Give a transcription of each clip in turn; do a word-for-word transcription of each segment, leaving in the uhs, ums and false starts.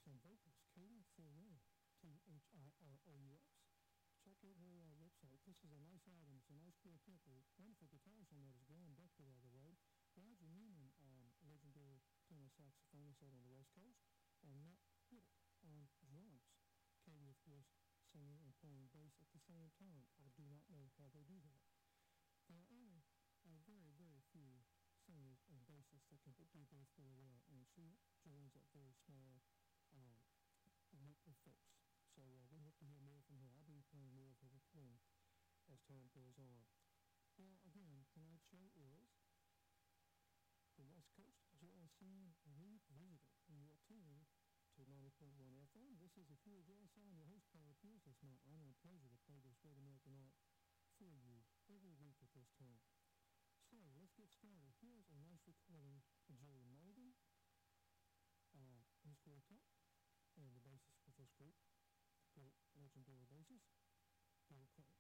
some vocals, Katie Thoreau, T H I R O U X. Check out her uh, website. This is a nice album. It's a nice cool tempo. Wonderful guitarist on that is Graham Becker, by the way. Roger Newman, um, legendary tenor saxophonist out on the West Coast, and Matt Whittle on drums. Katie, of course, singing and playing bass at the same time. I do not know how they do that. There are only uh, very, very few singers and bassists that can do both very well, and she joins that very small um, group of folks. So uh, we hope to hear more from her. I'll be playing more of her recording as time goes on. Well, again, tonight's show is the West Coast Jazz Scene Revisited, and you're tuned to ninety point one F M. This is A Pure Jazz Sound. Your host, Paul Pierce. It's my honor and pleasure to play this great American art for you every week at this time. So, let's get started. Here's a nice recording of Jerry Mulligan, uh, his quartet, and the bassist for this group, great legendary bassist, Bill Clinton.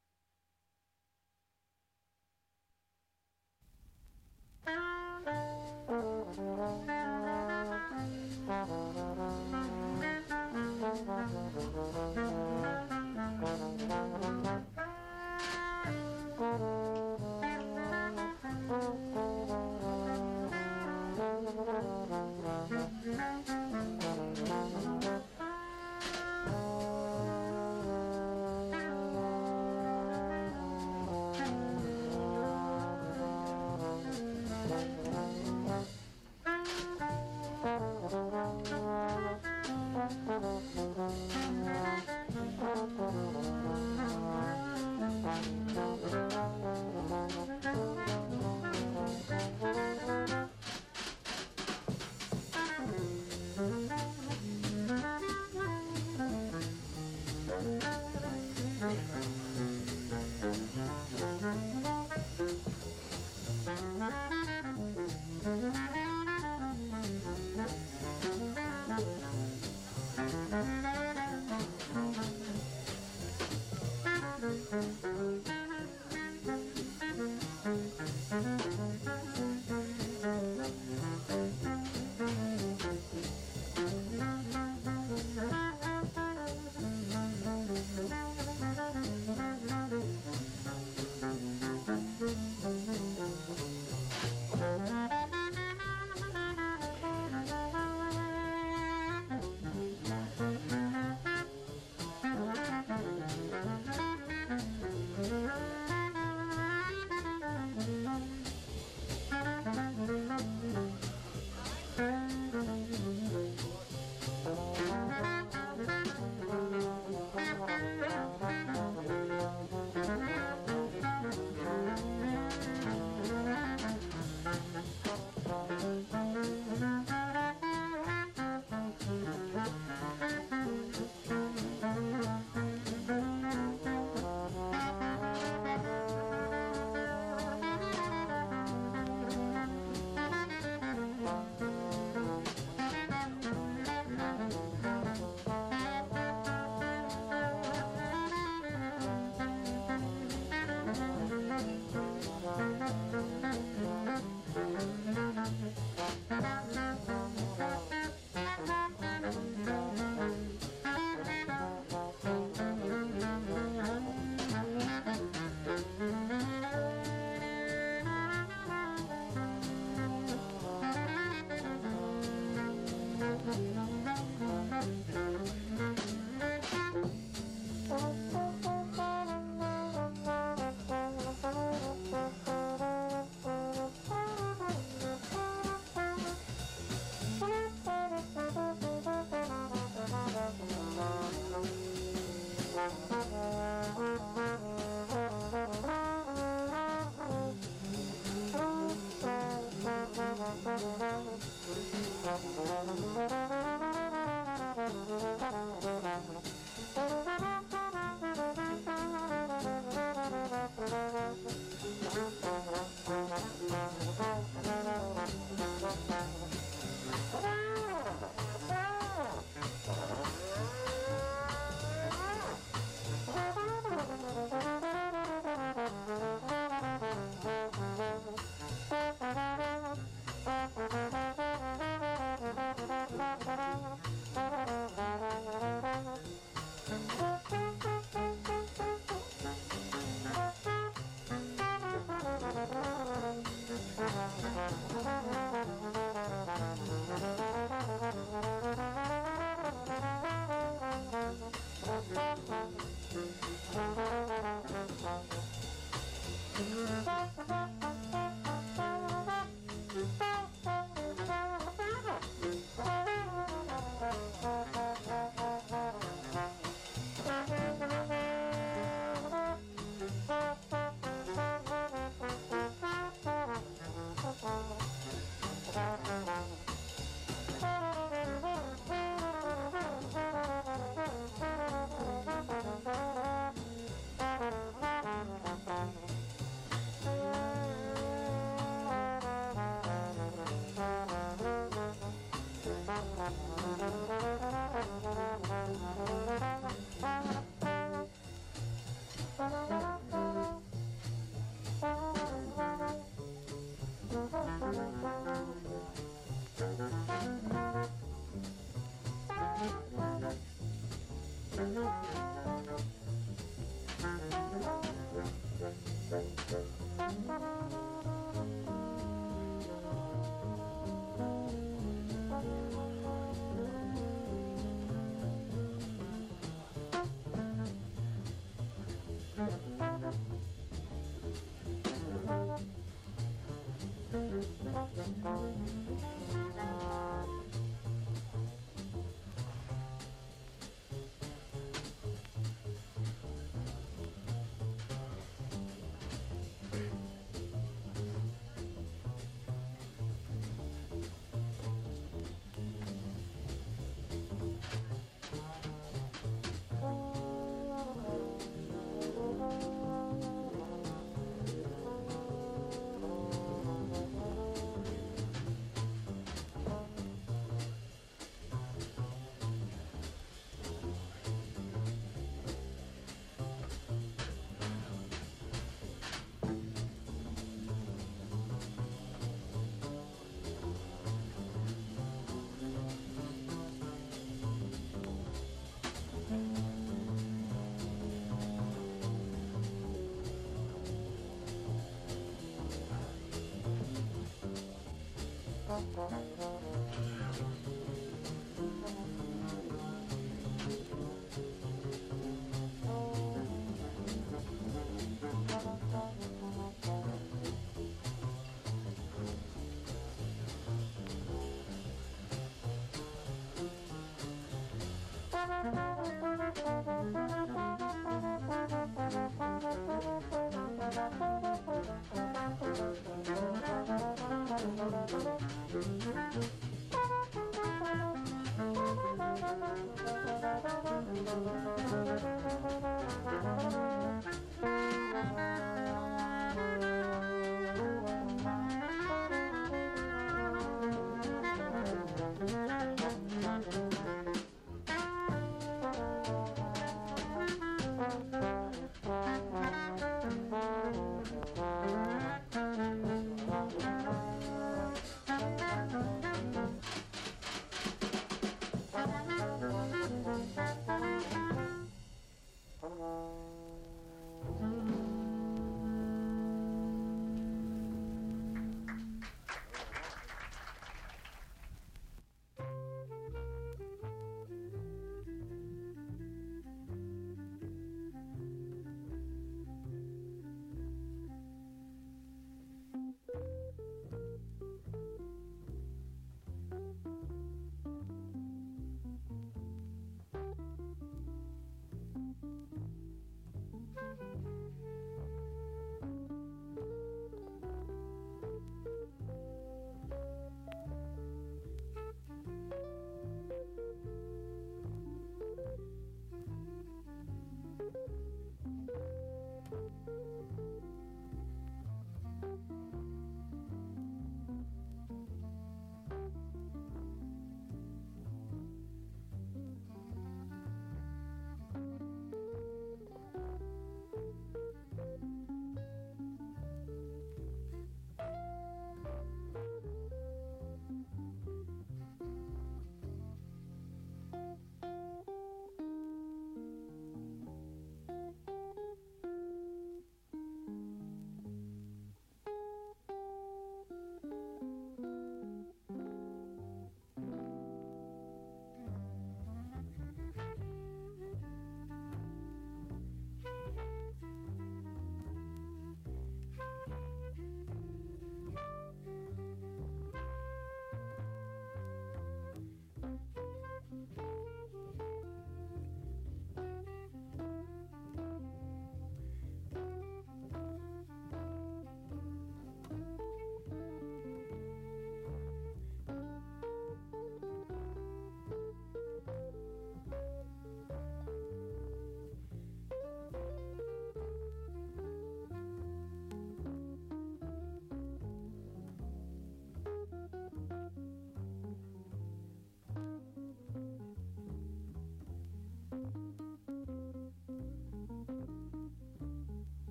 Thank you.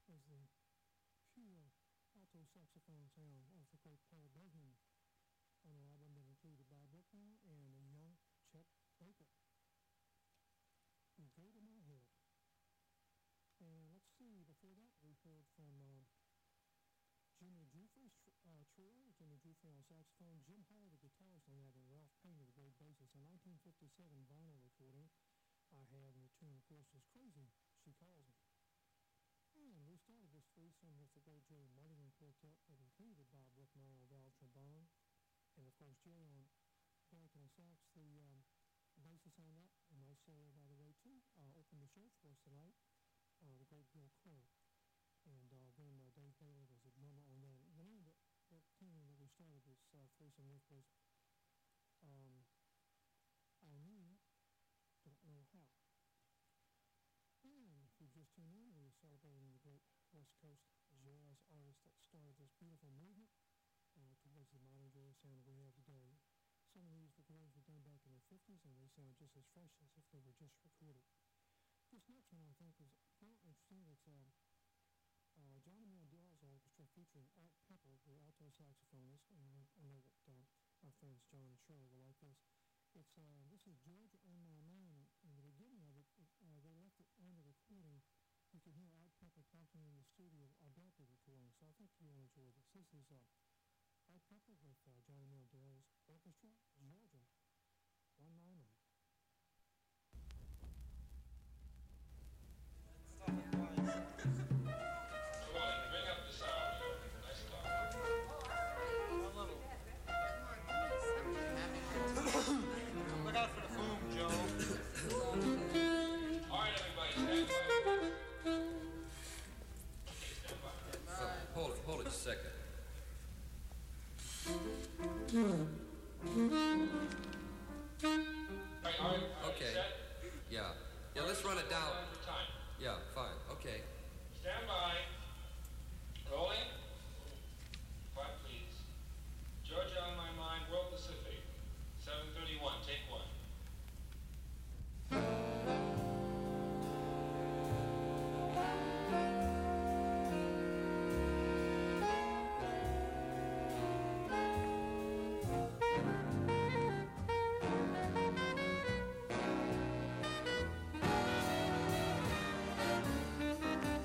was the pure alto saxophone sound of the great Paul Desmond on an album that included Bob Brookmeyer and a young Chet Baker. You go to my head. And let's see, before that we heard from uh, Jimmy Giuffre's uh, trio, Jimmy Giuffre on saxophone, Jim Hall the guitarist on that, and Ralph Payne the great bassist. A nineteen fifty-seven vinyl recording I had, and the tune, of course, was Crazy, She Calls Me. And we started this threesome with the great Jerry Mulligan Quartet that included Bob Brookmeyer on valve trombone, and of course Jerry on baritone sax, the um, bassist on that, a nice solo by the way too, uh, opened the show for us tonight, uh, the great Bill Crow. And uh, then uh, Dave Bailey was a drummer on that. The name that, that tune that we started this uh, threesome with was um, I Knew, Don't Know How. And if you just tuned in, we were celebrating the great West Coast jazz artists that started this beautiful movement uh, towards the modern jazz sound that we have today. Some of these recordings were done back in the fifties, and they sound just as fresh as if they were just recorded. This next one, I think, is very interesting. It's um, uh, Johnny Mandel's orchestra featuring Art Pepper, the alto saxophonist, and I, I know that uh, our friends John and Shirley will like this. It's uh, this is Georgia on My Mind. In the beginning of it, it uh, they left it on the recording. You can hear Art Pepper talking in the studio about the recording, so I think you'll enjoy this. This is uh, Art Pepper with uh, Johnny Mandel's orchestra, Georgia on My Mind. Look out for the foam, Joe. All right, everybody, stand by. Okay, stand by. Oh, hold it, hold it a second. All right, all right, all right, Okay. set? Yeah. Yeah, let's run it down. One more time. Yeah, fine. Okay. Stand by. Rolling. Quiet, please. Georgia on My Mind, World Pacific. seven thirty-one, take one. Thank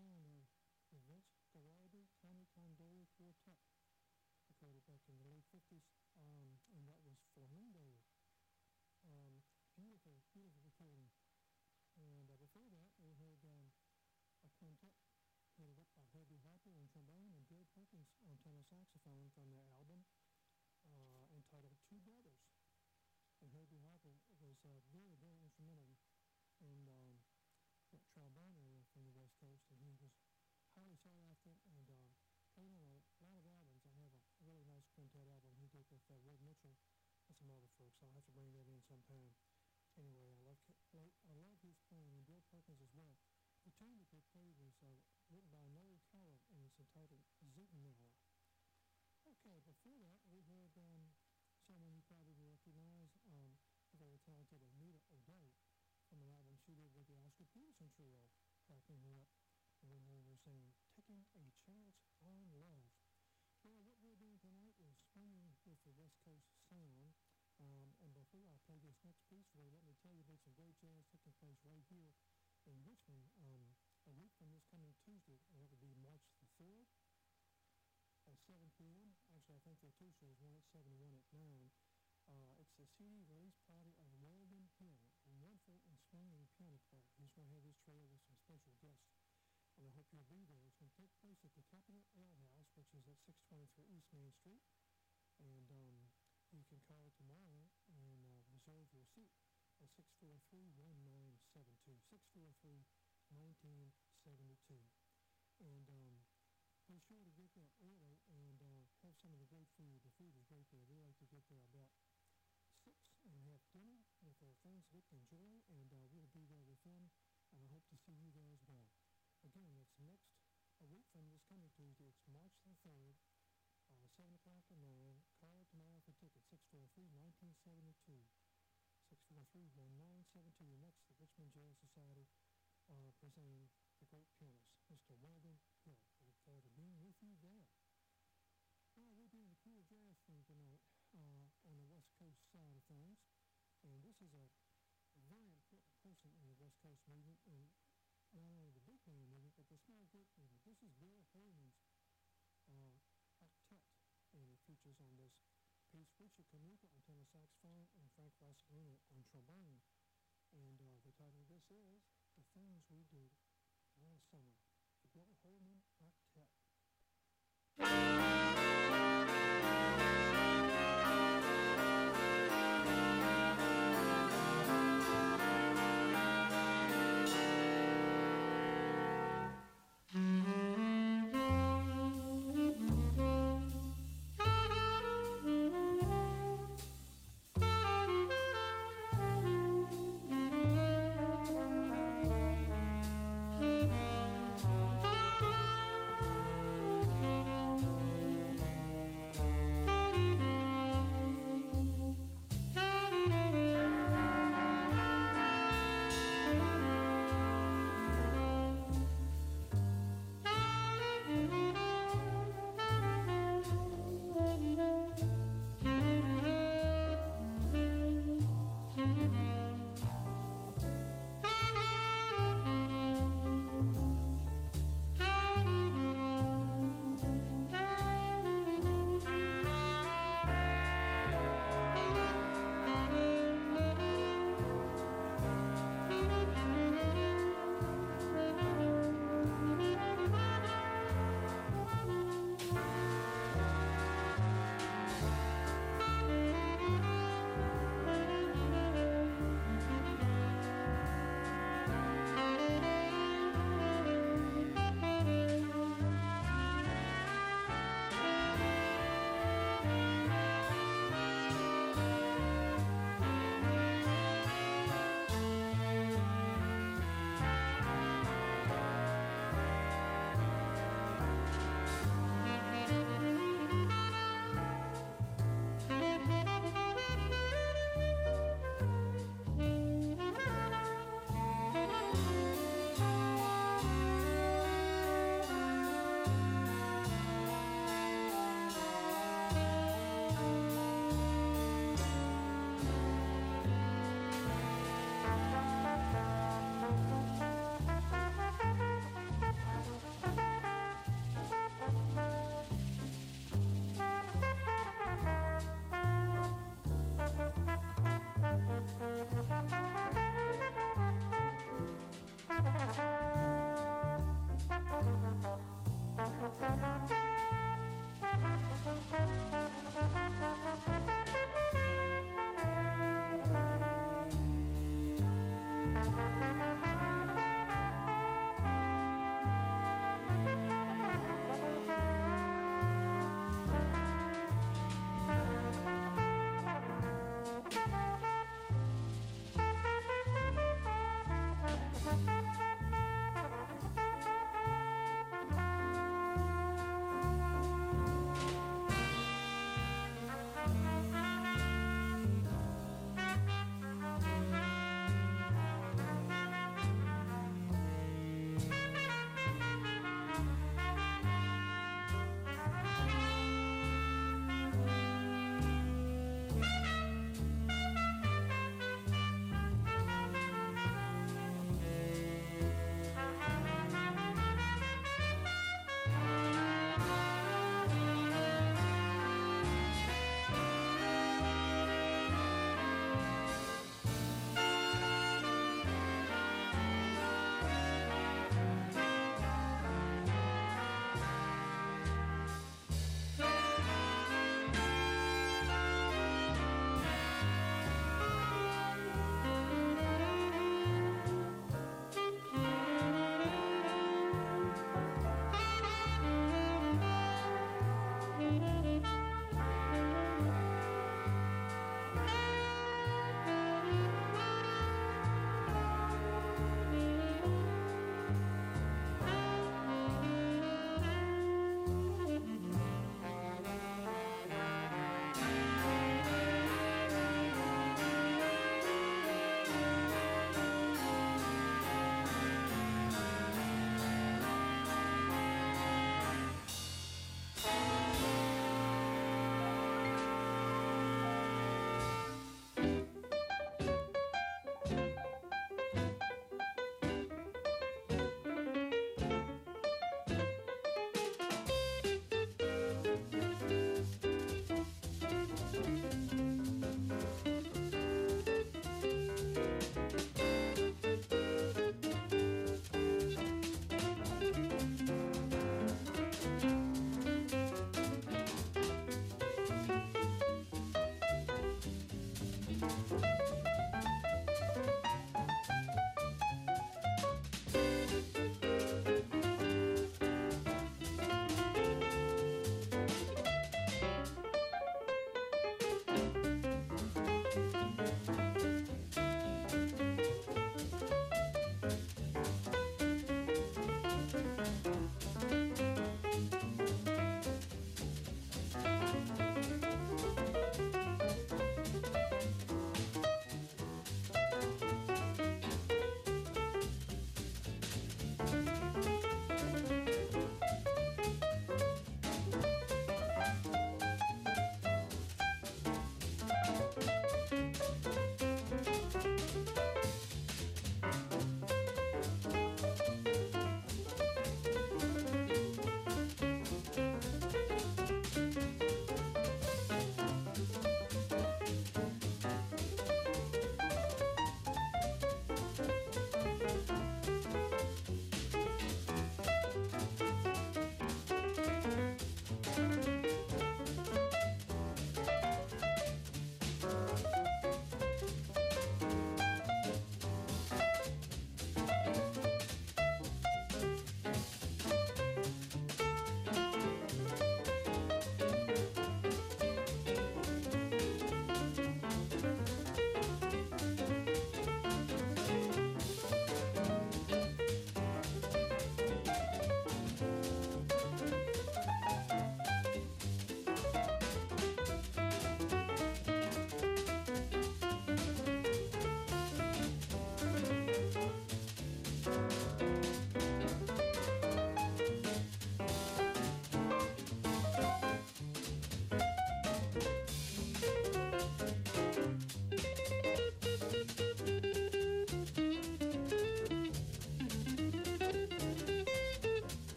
sound of the Vince Guaraldi, Tony Condoli Quartet, recorded back in the late fifties, um, and that was Flamingo. Um, beautiful, beautiful recording. And uh, before that, we heard um, a quintet headed up by Herbie Harper on trombone and Bill Perkins on tenor saxophone from their album uh, entitled Two Brothers. And Herbie Harper was uh, very, very instrumental in um, that trombone area from the West Coast, and he was highly sought after and um, played on a lot of albums. I have a really nice quintet album he did with uh, Red Mitchell and some other folks. I'll have to bring that in sometime. Anyway, I love I love his playing, and Bill Perkins as well. The tune that they played was uh, written by Noel Coward, and it's entitled Ziegler. Okay, before that, we heard um, someone you probably will recognize, um, the very talented Anita O'Day, from an album she did with the Oscar Peterson Trio, backing her up, and we heard her singing Taking a Chance on Love. Well, what we're doing tonight is swinging with the West Coast sound. Um, and before I play this next piece for you, let me tell you about some great jazz taking place right here in Richmond um, a week from this coming Tuesday, and that would be March the third at seven p.m. Actually, I think there are two shows, one at seven and one at nine. Uh, it's the C D release party of Weldon Hill, a wonderful and swinging piano player. He's going to have his trio with some special guests, and I hope you'll be there. It's going to take place at the Capital Ale House, which is at six twenty-three East Main Street, and um, you can call tomorrow and uh, reserve your seat at six four three, one nine seven two, six four three, one nine seven two. And um, be sure to get there early and uh, have some of the great food. The food is great there. We like to get there about six and have dinner with our friends Vic and Joy, and uh, we'll be there with them, and I hope to see you there as well. Again, it's next, a week from this coming Tuesday. It's March the third. Uh, seven o'clock and nine. Call tomorrow for tickets, six four three, one nine seven two. six four three, one nine seven two. Next, the Richmond Jazz Society uh, presenting the great pianist, Mister Weldon Hill. I look forward to being with you there. Well, we're doing the cool jazz thing tonight uh, on the West Coast side of things. And this is a, a very important person in the West Coast movement, and not only the big band movement, but the small group movement. This is Bill Holman's uh, octet, and it features on this piece Richard Kanuka on tenor saxophone and Frank Rossellino on trombone. And uh, the title of this is The Things We Did Last Summer, the Bill Holman Octet.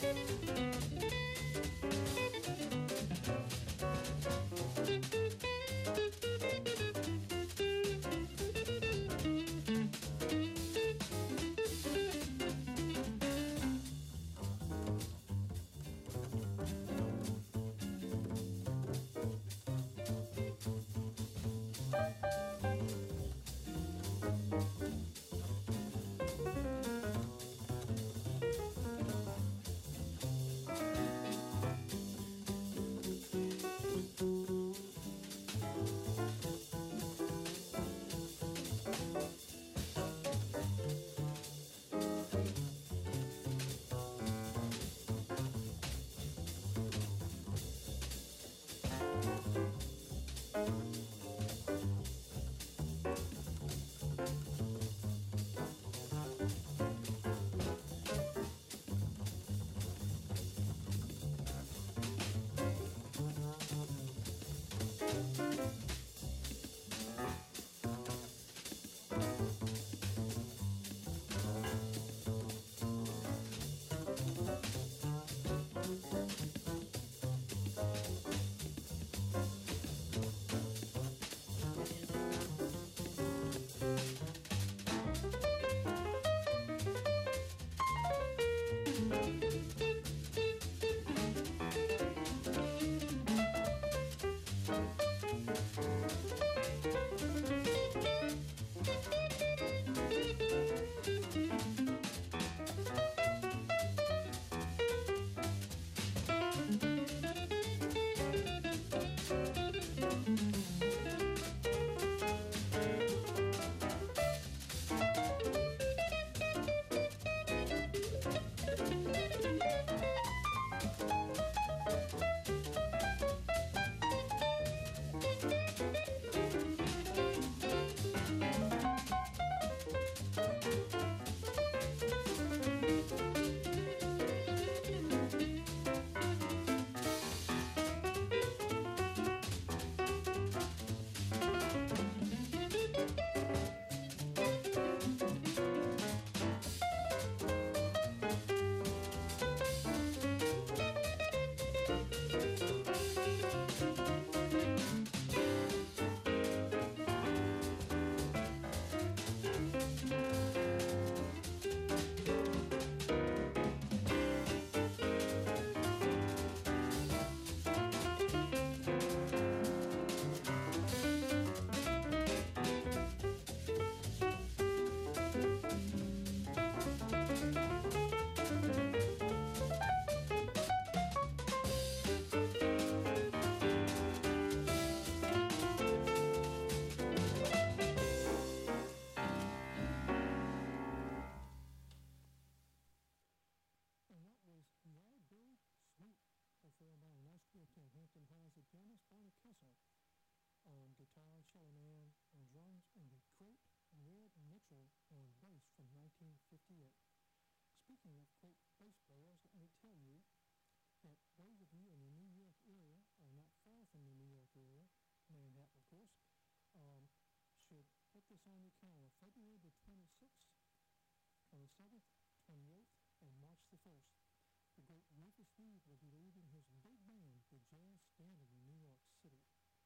on guitar, Shelly Manne on drums, and the great Red Mitchell on bass from nineteen fifty-eight. Speaking of great bass players, let me tell you that those of you in the New York area, or not far from the New York area, Manhattan of course, um, should put this on your calendar. February the twenty-sixth, twenty-seventh, twenty-eighth, and March the first. The great Rufus Reid will be leading his big band, the Jazz Standard in New York City.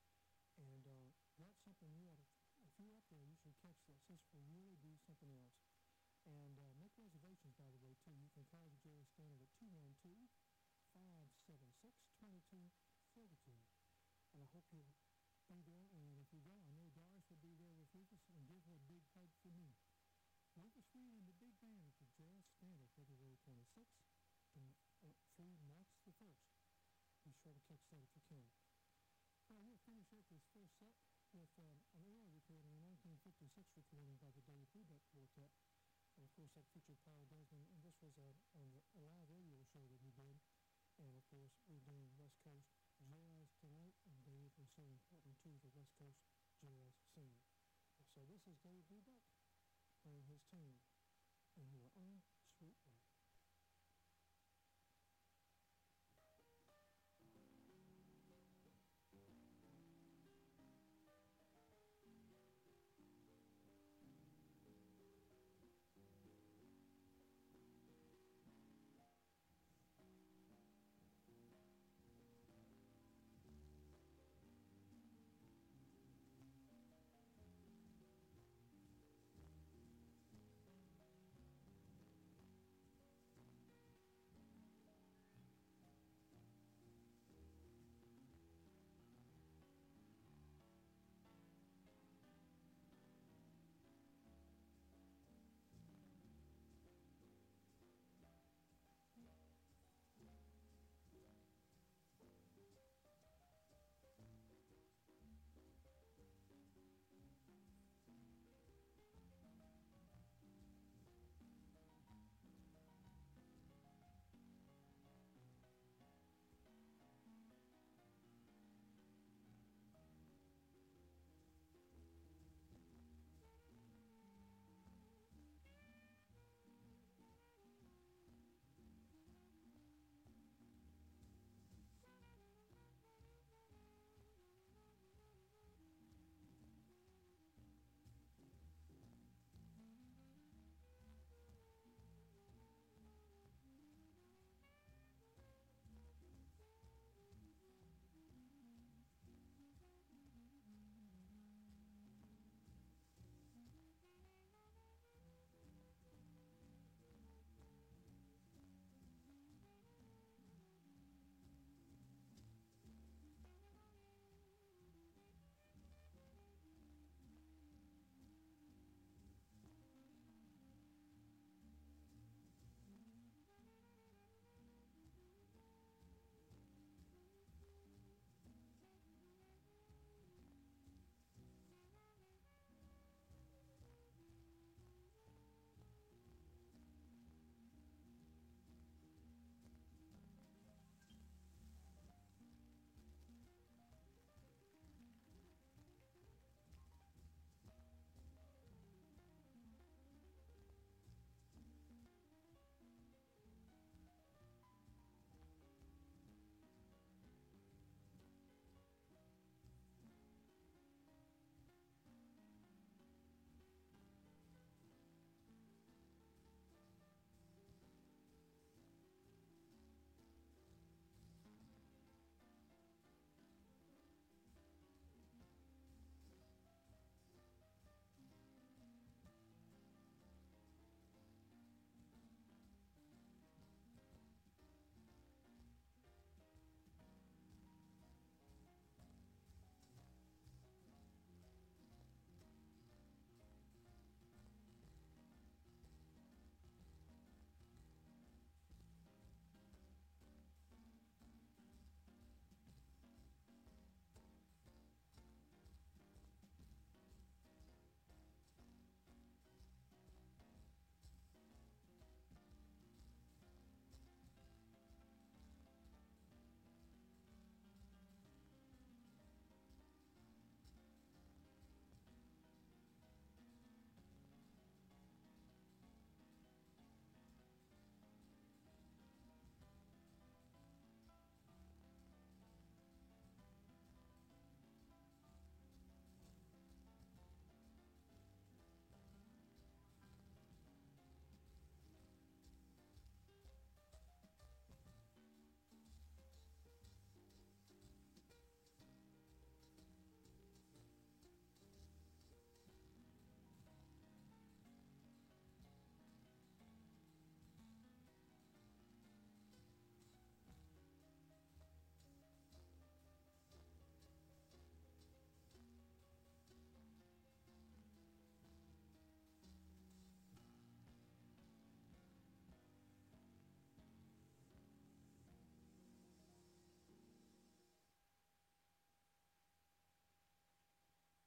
And uh, that's something you ought to, if you're up there, you should catch this. This will really be something else. And uh, make reservations, by the way, too. You can call the Jazz Standard at two one two, five seven six, two two four two. And I hope you'll be there. And if you go, I know Doris will be there with Rufus, and give her a big hug for me. Rufus Reid and the big band at the Jazz Standard, February twenty-sixth and, uh, through March the first. Be sure to catch that if you can. Well, we'll finish up this first set with um, an early recording, a nineteen fifty-six recording by the Dave Brubeck Quartet. And of course, that featured Paul Desmond, and this was a, a, a live radio show that he did. And of course, we're doing West Coast jazz tonight, and Dave was so important to the West Coast jazz scene. So this is Dave Brubeck playing his tune in your own sweet way.